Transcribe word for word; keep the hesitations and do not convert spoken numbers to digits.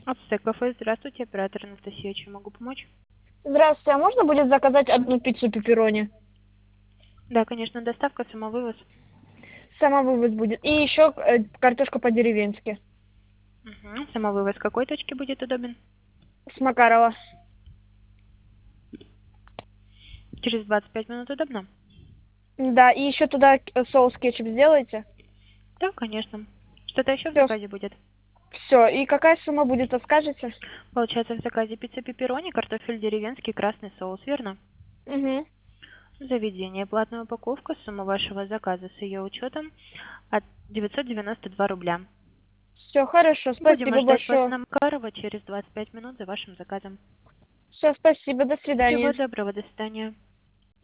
Ацтек кафе, здравствуйте, оператор Анастасия, чем могу помочь? Здравствуйте, а можно будет заказать одну пиццу пепперони? Да, конечно, доставка, самовывоз. Самовывоз будет. И еще э, картошка по-деревенски. Угу. Самовывоз какой точки будет удобен? С Макарова. Через двадцать пять минут удобно? Да, и еще туда э, соус кетчуп сделайте. Да, конечно. Что-то еще в Все, заказе будет? все. И какая сумма будет, а скажете? Получается, в заказе пицца пепперони, картофель деревенский, красный соус, верно? Угу. Заведение, платная упаковка, сумма вашего заказа с ее учетом от девятьсот девяносто два рубля. Все, хорошо, Будем спасибо ждать вас большое. на Макарова через двадцать пять минут за вашим заказом. Все, спасибо, до Всего свидания. доброго, до свидания.